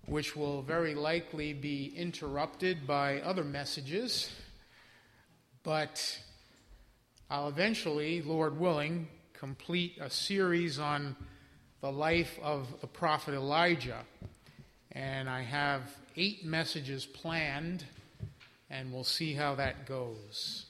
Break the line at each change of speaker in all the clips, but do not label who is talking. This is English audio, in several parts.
which will very likely be interrupted by other messages, but I'll eventually, Lord willing, complete a series on the life of the prophet Elijah. And I have 8 messages planned, and we'll see how that goes.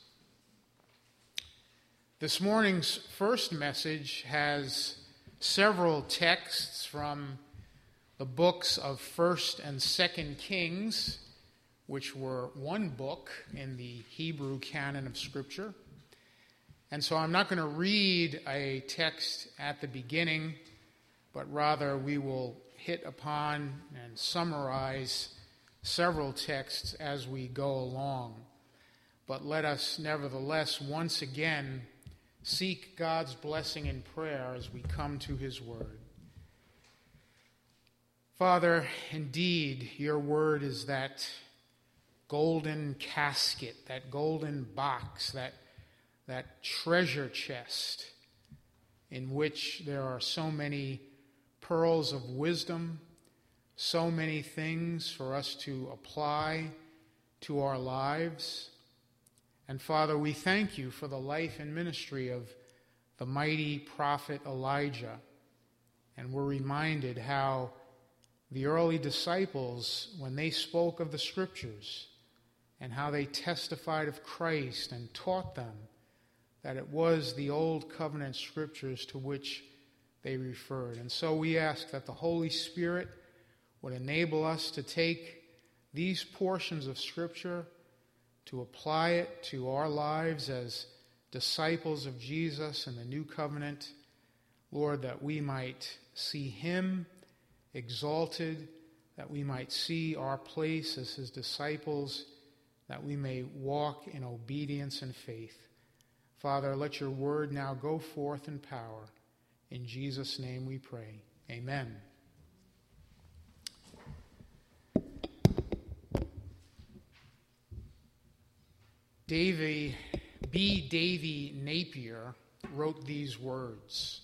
This morning's first message has several texts from the books of 1st and 2nd Kings, which were one book in the Hebrew canon of Scripture. And so I'm not going to read a text at the beginning, but rather we will hit upon and summarize several texts as we go along. But let us nevertheless once again seek God's blessing in prayer as we come to His Word. Father, indeed, your Word is that golden casket, that golden box, that treasure chest in which there are so many pearls of wisdom, so many things for us to apply to our lives. And Father, we thank you for the life and ministry of the mighty prophet Elijah. And we're reminded how the early disciples, when they spoke of the Scriptures and how they testified of Christ and taught them, that it was the Old Covenant Scriptures to which they referred. And so we ask that the Holy Spirit would enable us to take these portions of Scripture, to apply it to our lives as disciples of Jesus in the New Covenant. Lord, that we might see Him exalted, that we might see our place as His disciples, that we may walk in obedience and faith. Father, let your word now go forth in power. In Jesus' name we pray. Amen. Davy Napier wrote these words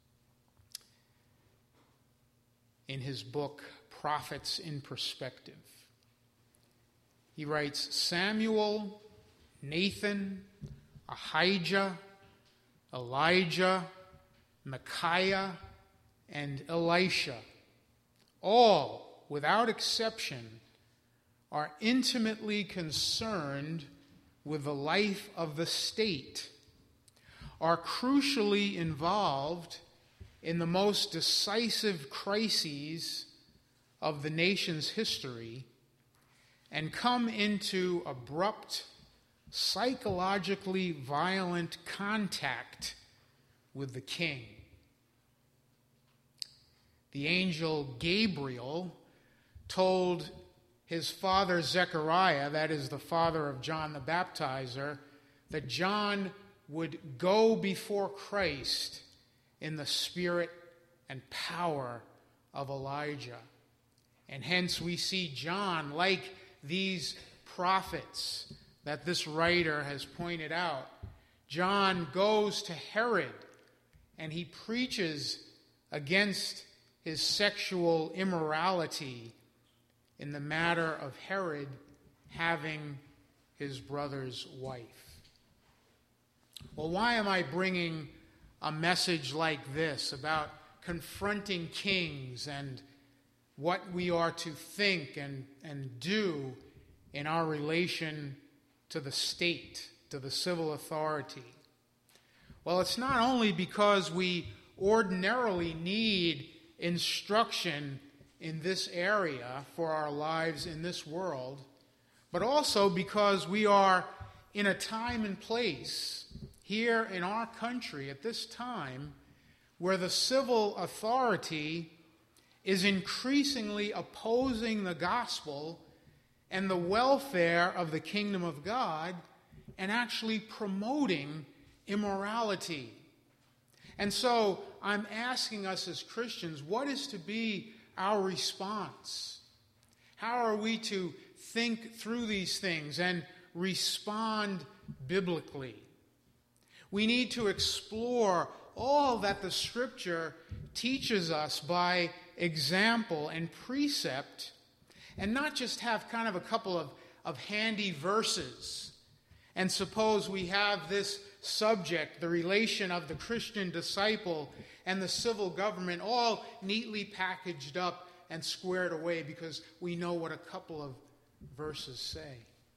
in his book, Prophets in Perspective. He writes, Samuel, Nathan, Ahijah, Elijah, Micaiah, and Elisha, all, without exception, are intimately concerned with the life of the state, are crucially involved in the most decisive crises of the nation's history, and come into abrupt, psychologically violent contact with the king. The angel Gabriel told his father Zechariah, that is the father of John the Baptizer, that John would go before Christ in the spirit and power of Elijah. And hence we see John, like these prophets that this writer has pointed out, John goes to Herod and he preaches against his sexual immorality in the matter of Herod having his brother's wife. Well, why am I bringing a message like this about confronting kings and what we are to think and do in our relation to the state, to the civil authority? Well, it's not only because we ordinarily need instruction in this area for our lives in this world, but also because we are in a time and place here in our country at this time where the civil authority is increasingly opposing the gospel and the welfare of the kingdom of God and actually promoting immorality. And so I'm asking us as Christians, what is to be our response? How are we to think through these things and respond biblically? We need to explore all that the Scripture teaches us by example and precept And not just have kind of a couple of handy verses. And suppose we have this subject, the relation of the Christian disciple and the civil government, all neatly packaged up and squared away because we know what a couple of verses say.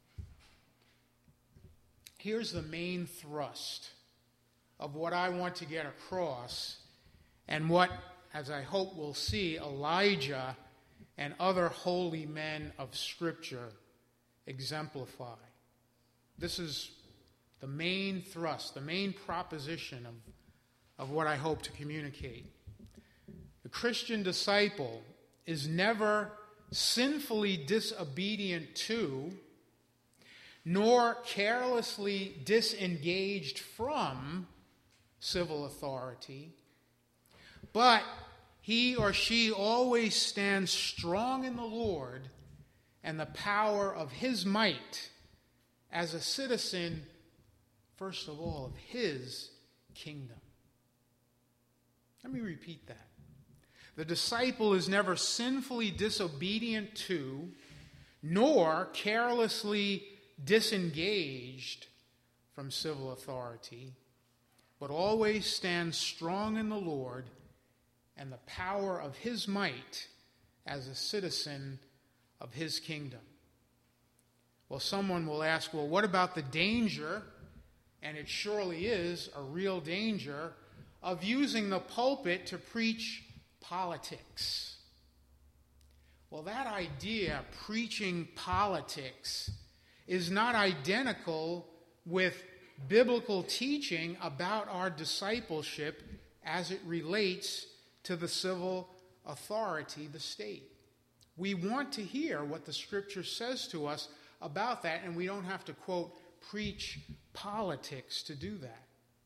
Here's the main thrust of what I want to get across, and what, as I hope we'll see, Elijah and other holy men of Scripture exemplify. This is the main thrust, the main proposition of what I hope to communicate. The Christian disciple is never sinfully disobedient to, nor carelessly disengaged from civil authority, but he or she always stands strong in the Lord and the power of His might as a citizen, first of all, of His kingdom. Let me repeat that. The disciple is never sinfully disobedient to, nor carelessly disengaged from civil authority, but always stands strong in the Lord and the power of His might as a citizen of His kingdom. Well, someone will ask, well, what about the danger, and it surely is a real danger, of using the pulpit to preach politics? Well, that idea, preaching politics, is not identical with biblical teaching about our discipleship as it relates to the civil authority, the state. We want to hear what the Scripture says to us about that, and we don't have to, quote, preach politics to do that.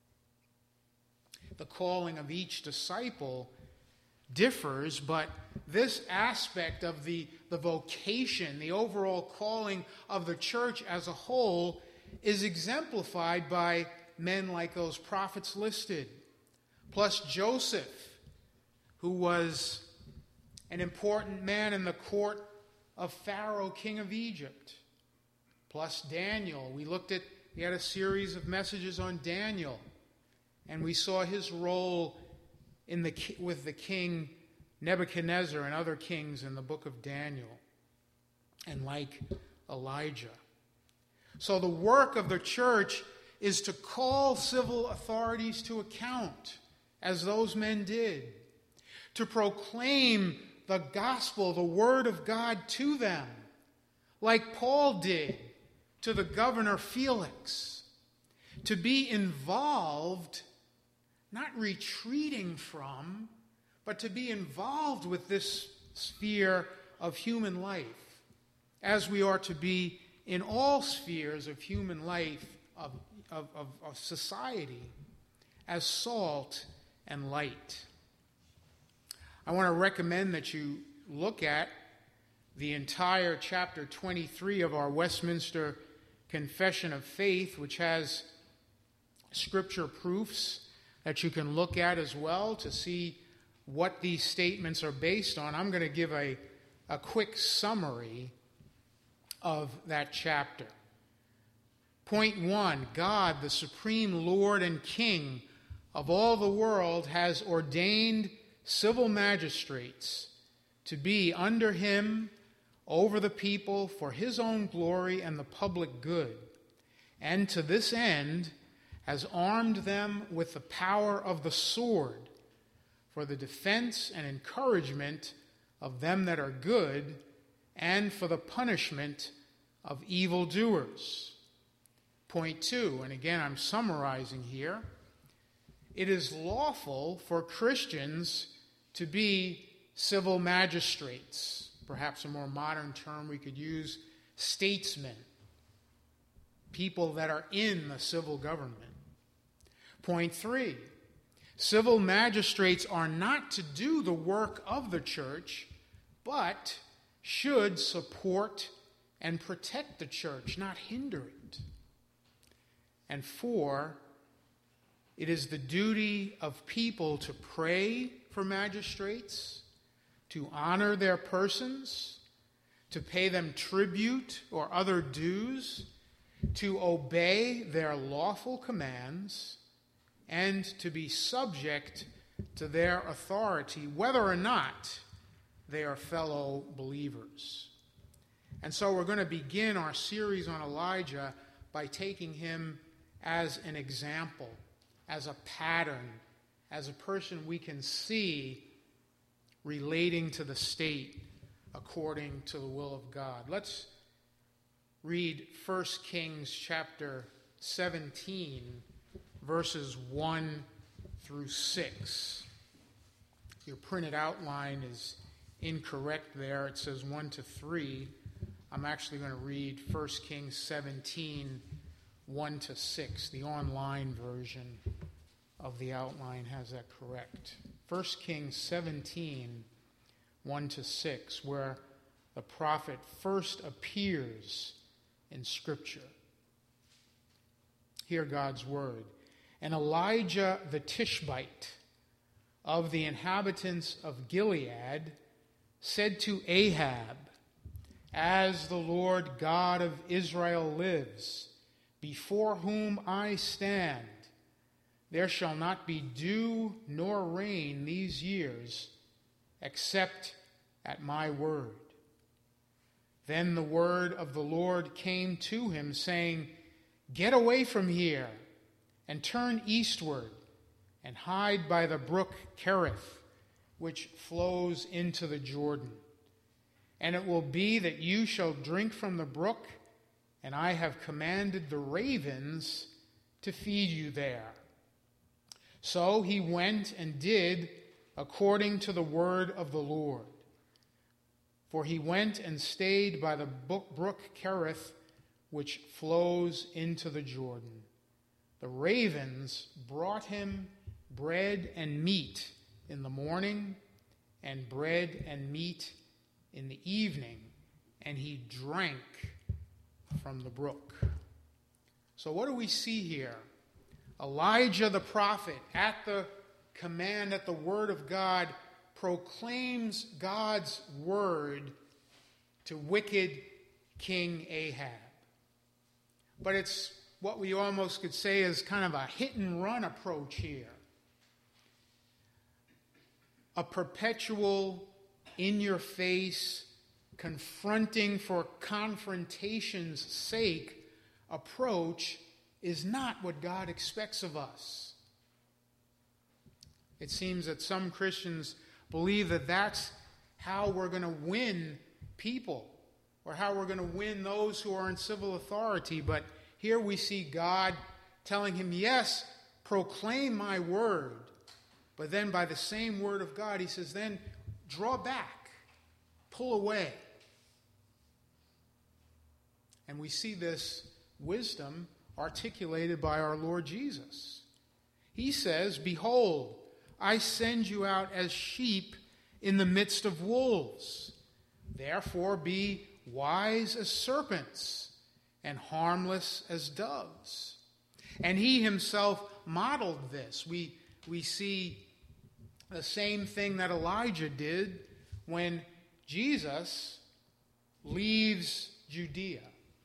The calling of each disciple differs, but this aspect of the vocation, the overall calling of the church as a whole, is exemplified by men like those prophets listed, plus Joseph, who was an important man in the court of Pharaoh, king of Egypt, plus Daniel. We had a series of messages on Daniel, and we saw his role with the king Nebuchadnezzar and other kings in the book of Daniel, and like Elijah. So the work of the church is to call civil authorities to account, as those men did, to proclaim the gospel, the word of God to them, like Paul did to the governor Felix, to be involved, not retreating from, but to be involved with this sphere of human life, as we are to be in all spheres of human life, of society, as salt and light. I want to recommend that you look at the entire chapter 23 of our Westminster Confession of Faith, which has scripture proofs that you can look at as well to see what these statements are based on. I'm going to give a quick summary of that chapter. Point 1, God, the supreme Lord and King of all the world, has ordained civil magistrates to be under Him over the people for His own glory and the public good, and to this end has armed them with the power of the sword for the defense and encouragement of them that are good, and for the punishment of evildoers. Point 2, and again I'm summarizing here, it is lawful for Christians to be civil magistrates. Perhaps a more modern term we could use, statesmen, people that are in the civil government. Point 3, civil magistrates are not to do the work of the church, but should support and protect the church, not hinder it. And 4, it is the duty of people to pray for magistrates, to honor their persons, to pay them tribute or other dues, to obey their lawful commands, and to be subject to their authority, whether or not they are fellow believers. And so we're going to begin our series on Elijah by taking him as an example, as a pattern, as a person we can see relating to the state according to the will of God. Let's read 1 Kings chapter 17, verses 1 through 6. Your printed outline is incorrect there. It says 1 to 3. I'm actually going to read 1 Kings 17, 1 to 6. The online version of the outline has that correct. 1 Kings 17, 1 to 6, where the prophet first appears in Scripture. Hear God's word. And Elijah the Tishbite of the inhabitants of Gilead said to Ahab, "As the Lord God of Israel lives, before whom I stand, there shall not be dew nor rain these years, except at my word." Then the word of the Lord came to him, saying, "Get away from here, and turn eastward, and hide by the brook Kerith, which flows into the Jordan. And it will be that you shall drink from the brook, and I have commanded the ravens to feed you there." So he went and did according to the word of the Lord. For he went and stayed by the brook Kerith, which flows into the Jordan. The ravens brought him bread and meat in the morning, and bread and meat in the evening, and he drank from the brook. So what do we see here? Elijah the prophet, at the command, at the word of God, proclaims God's word to wicked King Ahab. But it's what we almost could say is kind of a hit-and-run approach here. A perpetual, in-your-face, confronting for confrontation's sake approach is not what God expects of us. It seems that some Christians believe that that's how we're going to win people, or how we're going to win those who are in civil authority. But here we see God telling him, yes, proclaim my word. But then by the same word of God, he says, then draw back, pull away. And we see this wisdom articulated by our Lord Jesus. He says, "Behold, I send you out as sheep in the midst of wolves. Therefore be wise as serpents and harmless as doves." And he himself modeled this. We see the same thing that Elijah did when Jesus leaves Judea.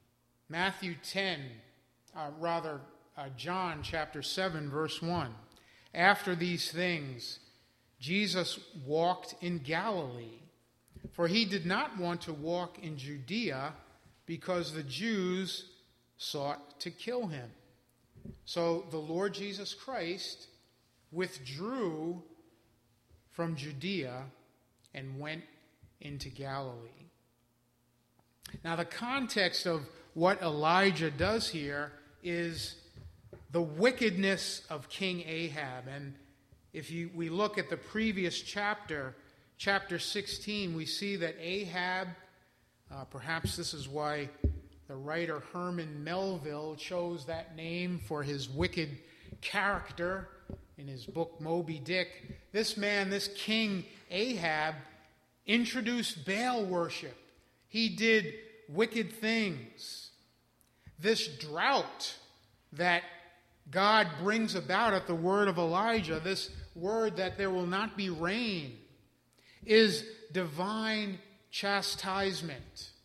John chapter 7, verse 1. After these things, Jesus walked in Galilee, for he did not want to walk in Judea because the Jews sought to kill him. So the Lord Jesus Christ withdrew from Judea and went into Galilee. Now, the context of what Elijah does here is the wickedness of King Ahab. And if we look at the previous chapter, chapter 16, we see that Ahab, perhaps this is why the writer Herman Melville chose that name for his wicked character in his book Moby Dick. This man, this King Ahab, introduced Baal worship. He did wicked things. This drought that God brings about at the word of Elijah, this word that there will not be rain, is divine chastisement.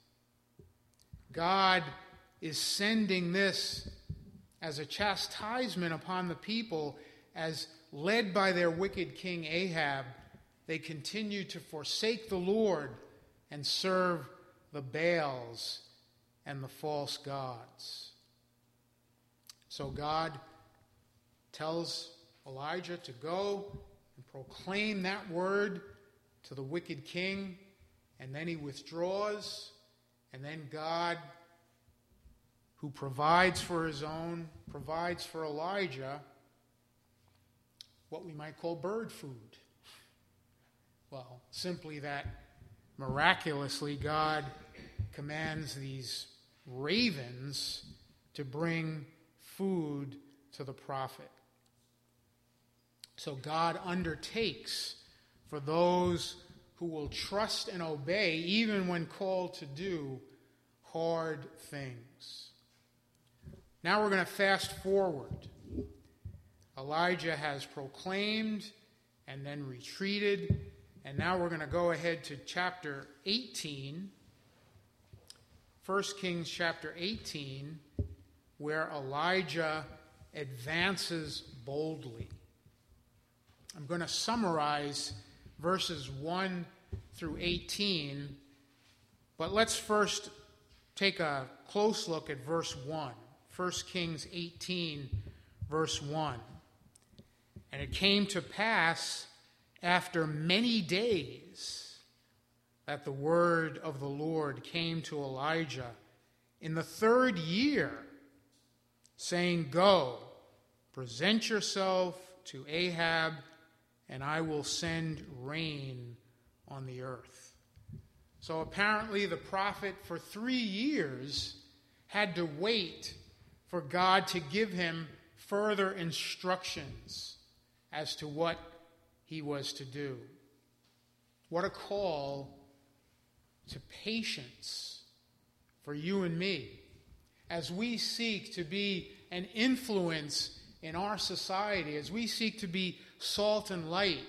God is sending this as a chastisement upon the people, as led by their wicked king Ahab, they continue to forsake the Lord and serve the Baals and the false gods. So God tells Elijah to go and proclaim that word to the wicked king, and then he withdraws, and then God, who provides for his own, provides for Elijah what we might call bird food. Well, simply that miraculously God commands these ravens to bring food to the prophet. So God undertakes for those who will trust and obey, even when called to do hard things. Now we're going to fast forward. Elijah has proclaimed and then retreated, and now we're going to go ahead to chapter 18, 1 Kings chapter 18, where Elijah advances boldly. I'm going to summarize verses 1 through 18, but let's first take a close look at verse 1. 1 Kings 18, verse 1. And it came to pass after many days that the word of the Lord came to Elijah in the 3rd year, saying, Go, present yourself to Ahab, and I will send rain on the earth. So apparently the prophet for 3 years had to wait for God to give him further instructions as to what he was to do. What a call to patience for you and me as we seek to be an influence in our society, as we seek to be salt and light.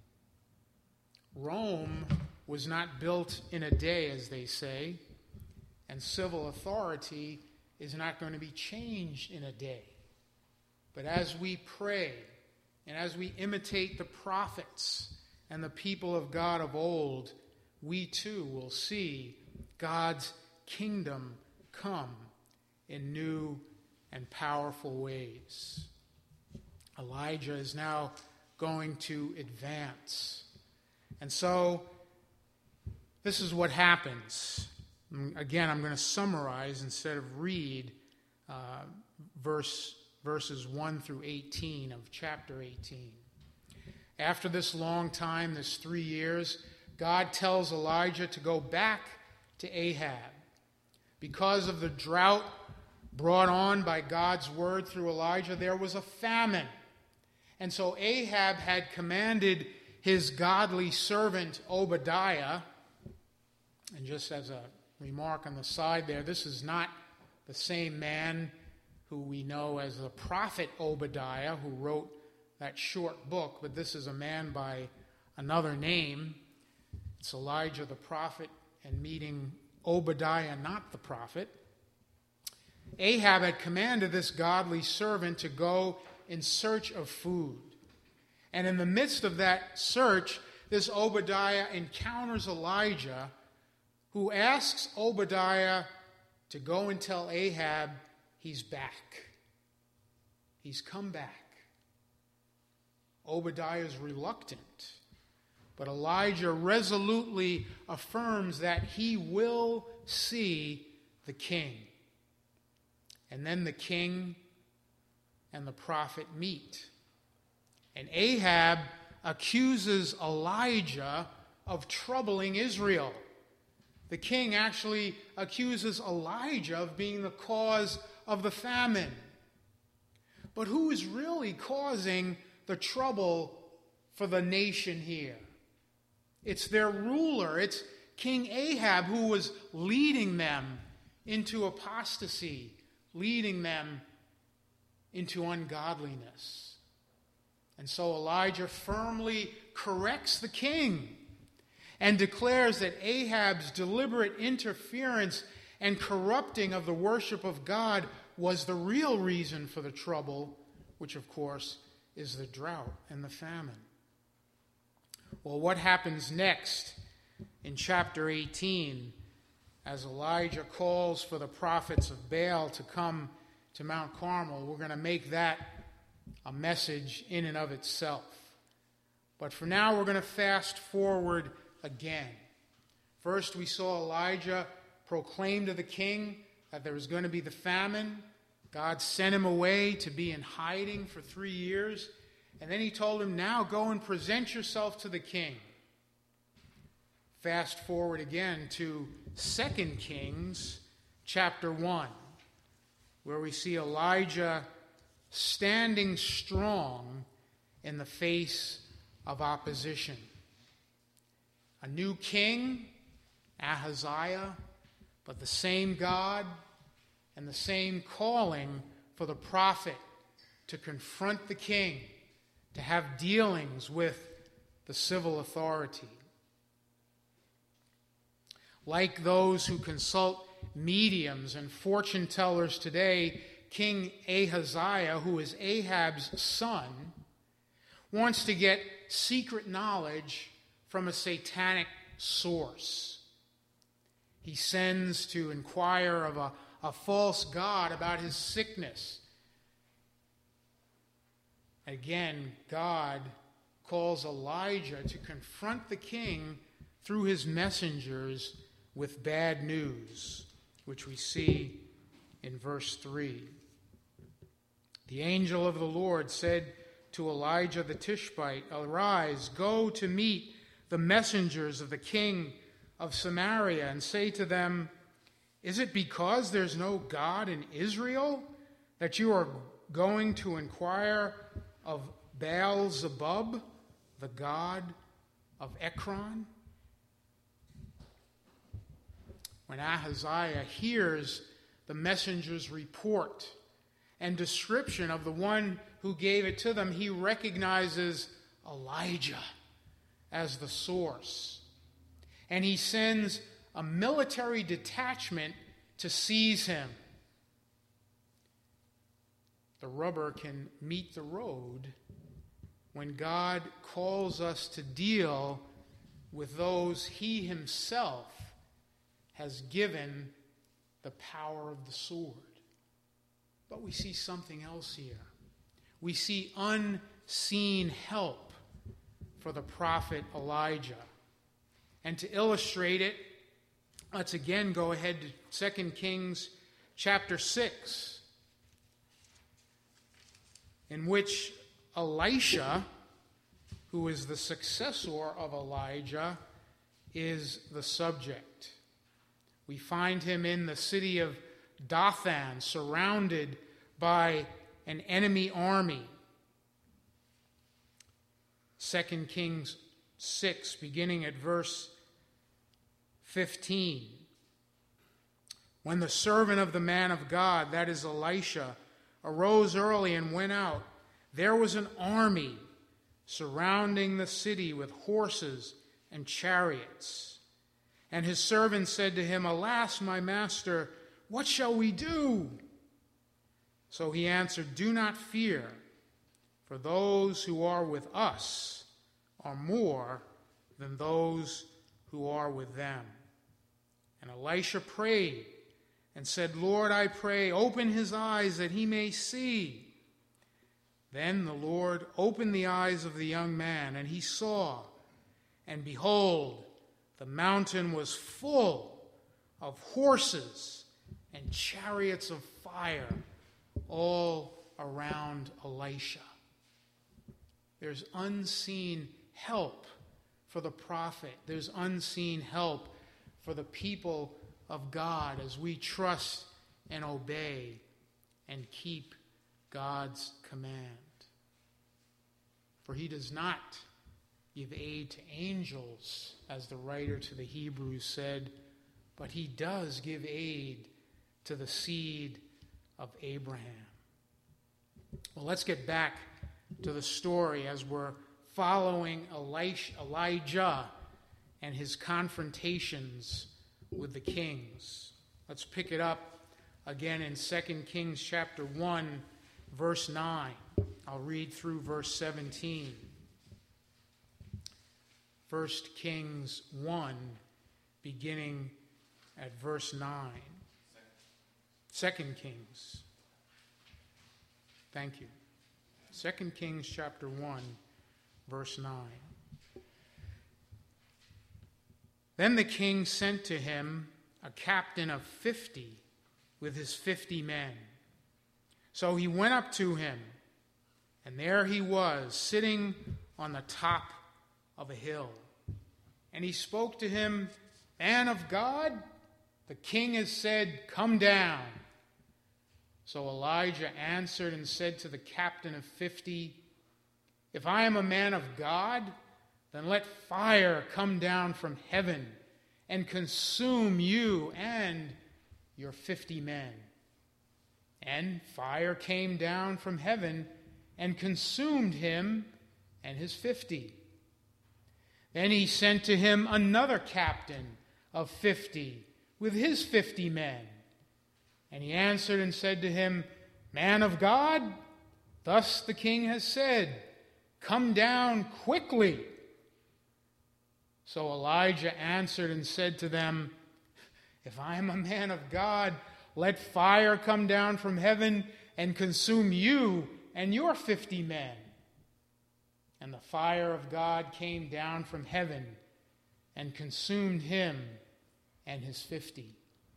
Rome was not built in a day, as they say, and civil authority is not going to be changed in a day. But as we pray and as we imitate the prophets and the people of God of old, we too will see God's kingdom come in new and powerful ways. Elijah is now going to advance. And so, this is what happens. Again, I'm going to summarize instead of read verses 1 through 18 of chapter 18. After this long time, this 3 years, God tells Elijah to go back to Ahab. Because of the drought brought on by God's word through Elijah, there was a famine. And so Ahab had commanded his godly servant Obadiah, and just as a remark on the side there, this is not the same man who we know as the prophet Obadiah, who wrote that short book, but this is a man by another name. It's Elijah the prophet and meeting Obadiah, not the prophet. Ahab had commanded this godly servant to go in search of food. And in the midst of that search, this Obadiah encounters Elijah, who asks Obadiah to go and tell Ahab he's back. He's come back. Obadiah is reluctant, but Elijah resolutely affirms that he will see the king. And then the king and the prophet meet. And Ahab accuses Elijah of troubling Israel. The king actually accuses Elijah of being the cause of the famine. But who is really causing the trouble for the nation here? It's their ruler. It's King Ahab who was leading them into apostasy, leading them into ungodliness. And so Elijah firmly corrects the king and declares that Ahab's deliberate interference and corrupting of the worship of God was the real reason for the trouble, which of course is the drought and the famine. Well, what happens next in chapter 18 as Elijah calls for the prophets of Baal to come to Mount Carmel? We're going to make that a message in and of itself. But for now, we're going to fast forward again. First, we saw Elijah proclaim to the king that there was going to be the famine. God sent him away to be in hiding for 3 years. And then he told him, now go and present yourself to the king. Fast forward again to 2 Kings chapter 1, where we see Elijah standing strong in the face of opposition. A new king, Ahaziah, but the same God and the same calling for the prophet to confront the king, to have dealings with the civil authority. Like those who consult mediums and fortune tellers today, King Ahaziah, who is Ahab's son, wants to get secret knowledge from a satanic source. He sends to inquire of a false god about his sickness. Again, God calls Elijah to confront the king through his messengers with bad news, which we see in verse 3. The angel of the Lord said to Elijah the Tishbite, arise, go to meet the messengers of the king of Samaria and say to them, is it because there's no God in Israel that you are going to inquire of Baal-zebub, the god of Ekron? When Ahaziah hears the messenger's report and description of the one who gave it to them, he recognizes Elijah as the source. And he sends a military detachment to seize him. The rubber can meet the road when God calls us to deal with those he himself has given the power of the sword. But we see something else here. We see unseen help for the prophet Elijah. And to illustrate it, let's again go ahead to 2 Kings chapter 6, in which Elisha, who is the successor of Elijah, is the subject. We find him in the city of Dothan, surrounded by an enemy army. 2 Kings 6, beginning at verse 15. When the servant of the man of God, that is Elisha, arose early and went out, there was an army surrounding the city with horses and chariots. And his servant said to him, alas, my master, what shall we do? So he answered, do not fear, for those who are with us are more than those who are with them. And Elisha prayed and said, Lord, I pray, open his eyes that he may see. Then the Lord opened the eyes of the young man, and he saw, and behold, the mountain was full of horses and chariots of fire all around Elisha. There's unseen help for the prophet. There's unseen help for the people of God as we trust and obey and keep God's command. For he does not give aid to angels, as the writer to the Hebrews said, but he does give aid to the seed of Abraham. Well, let's get back to the story as we're following Elijah and his confrontations with the kings. Let's pick it up again in 2 Kings chapter 1, verse 9. I'll read through verse 17. 1 Kings 1, beginning at verse 9. 2 Kings. Thank you. 2 Kings chapter 1, verse 9. Then the king sent to him a captain of 50 with his 50 men. So he went up to him, and there he was, sitting on the top of a hill. And he spoke to him, "Man of God, the king has said, 'Come down.' So Elijah answered and said to the captain of 50, 'If I am a man of God, then let fire come down from heaven and consume you and your 50 men.' And fire came down from heaven and consumed him and his 50. Then he sent to him another captain of 50 with his 50 men. And he answered and said to him, 'Man of God, thus the king has said, come down quickly.' So Elijah answered and said to them, 'If I am a man of God, let fire come down from heaven and consume you and your 50 men.' And the fire of God came down from heaven and consumed him and his 50.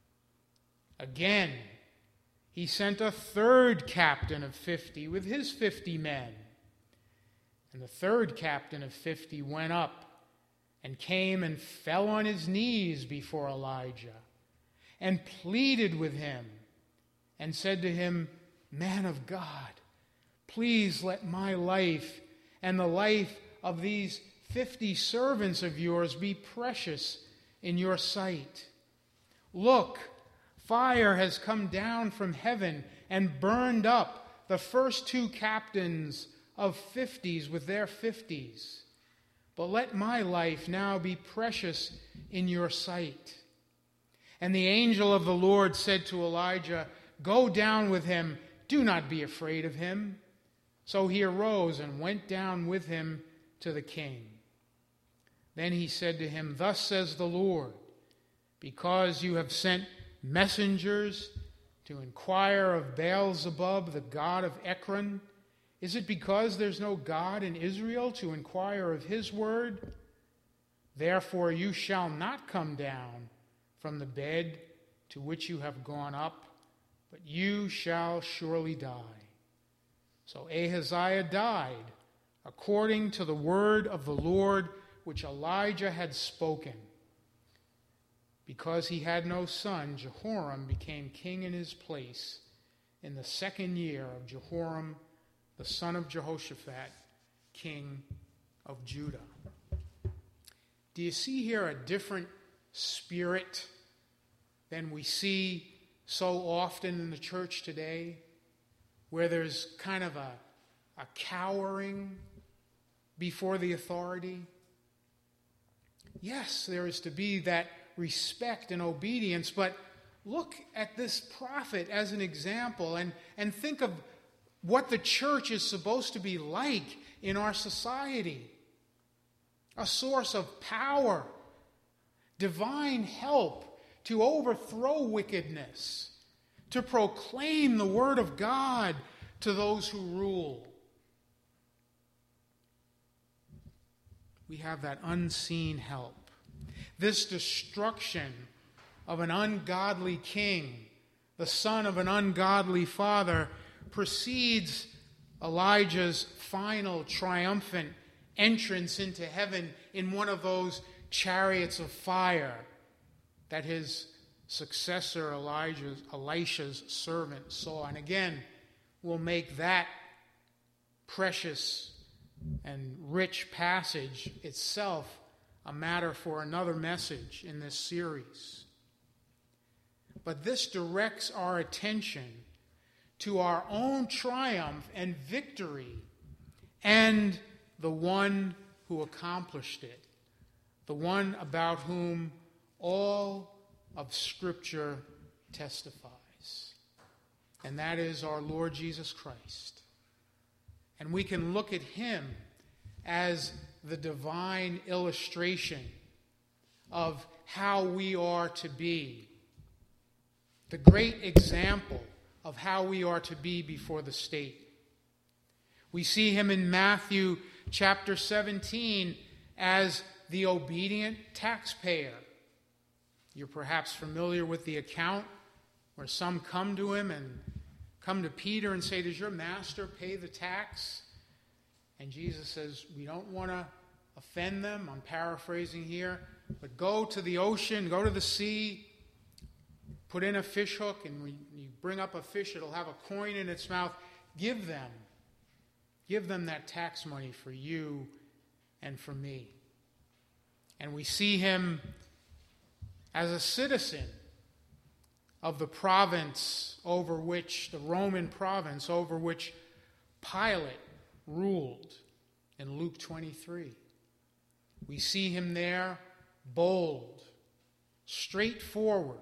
Again, he sent a third captain of 50 with his 50 men. And the third captain of 50 went up and came and fell on his knees before Elijah and pleaded with him and said to him, 'Man of God, please let my life and the life of these 50 servants of yours be precious in your sight. Look, fire has come down from heaven and burned up the first 2 captains of 50s with their 50s. But let my life now be precious in your sight.' And the angel of the Lord said to Elijah, 'Go down with him. Do not be afraid of him.' So he arose and went down with him to the king. Then he said to him, 'Thus says the Lord, because you have sent messengers to inquire of Baal-zebub, the god of Ekron, is it because there's no God in Israel to inquire of his word? Therefore you shall not come down from the bed to which you have gone up, but you shall surely die.' So Ahaziah died according to the word of the Lord which Elijah had spoken. Because he had no son, Jehoram became king in his place in the 2nd year of Jehoram, the son of Jehoshaphat, king of Judah." Do you see here a different spirit than we see so often in the church today, where there's kind of a cowering before the authority? Yes, there is to be that respect and obedience, but look at this prophet as an example and think of what the church is supposed to be like in our society. A source of power, divine help to overthrow wickedness, to proclaim the word of God to those who rule. We have that unseen help. This destruction of an ungodly king, the son of an ungodly father, precedes Elijah's final triumphant entrance into heaven in one of those chariots of fire that his successor Elisha's servant saw. And again, we'll make that precious and rich passage itself a matter for another message in this series. But this directs our attention to our own triumph and victory and the one who accomplished it, the one about whom all of Scripture testifies, and that is our Lord Jesus Christ. And we can look at him as the divine illustration of how we are to be, the great example of how we are to be before the state. We see him in Matthew chapter 17 as the obedient taxpayer. You're perhaps familiar with the account where some come to him and come to Peter and say, "Does your master pay the tax?" And Jesus says, we don't want to offend them. I'm paraphrasing here. But go to the ocean, go to the sea, put in a fish hook, and when you bring up a fish, it'll have a coin in its mouth. Give them that tax money for you and for me. And we see him as a citizen of the province over which, the Roman province over which Pilate ruled in Luke 23. We see him there bold, straightforward,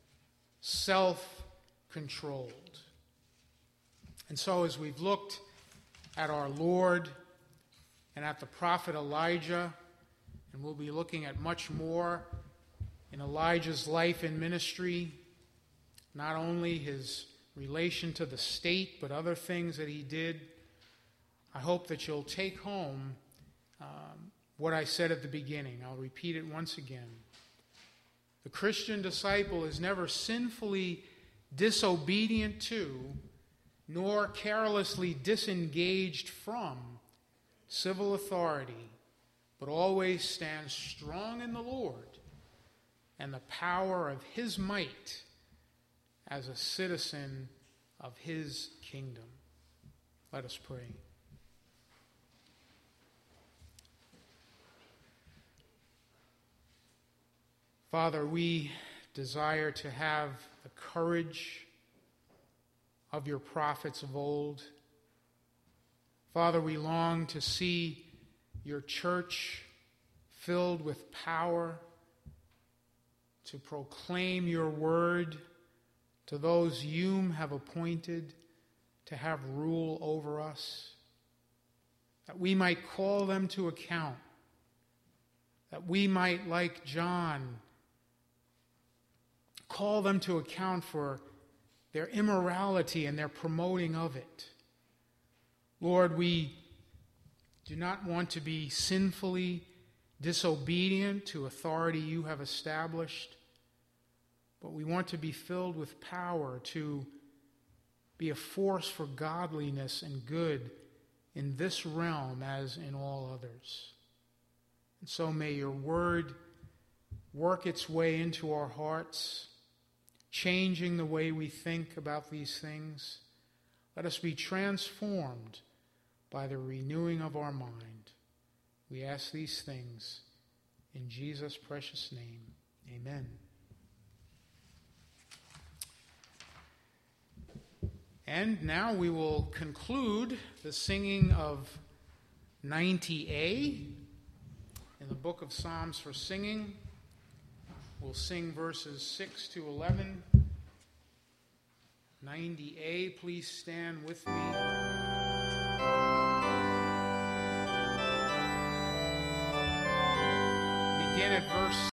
self-controlled. And so as we've looked at our Lord and at the prophet Elijah, and we'll be looking at much more in Elijah's life and ministry, not only his relation to the state, but other things that he did, I hope that you'll take home what I said at the beginning. I'll repeat it once again. The Christian disciple is never sinfully disobedient to, nor carelessly disengaged from civil authority, but always stands strong in the Lord and the power of his might as a citizen of his kingdom. Let us pray. Father, we desire to have the courage of your prophets of old. Father, we long to see your church filled with power to proclaim your word to those you have appointed to have rule over us, that we might call them to account, that we might, like John, call them to account for their immorality and their promoting of it. Lord, we do not want to be sinfully disobedient to authority you have established, but we want to be filled with power to be a force for godliness and good in this realm as in all others. And so may your word work its way into our hearts, changing the way we think about these things. Let us be transformed by the renewing of our mind. We ask these things in Jesus' precious name. Amen. And now we will conclude the singing of 90A in the book of Psalms for Singing. We'll sing verses 6 to 11. 90A, please stand with me. Begin at verse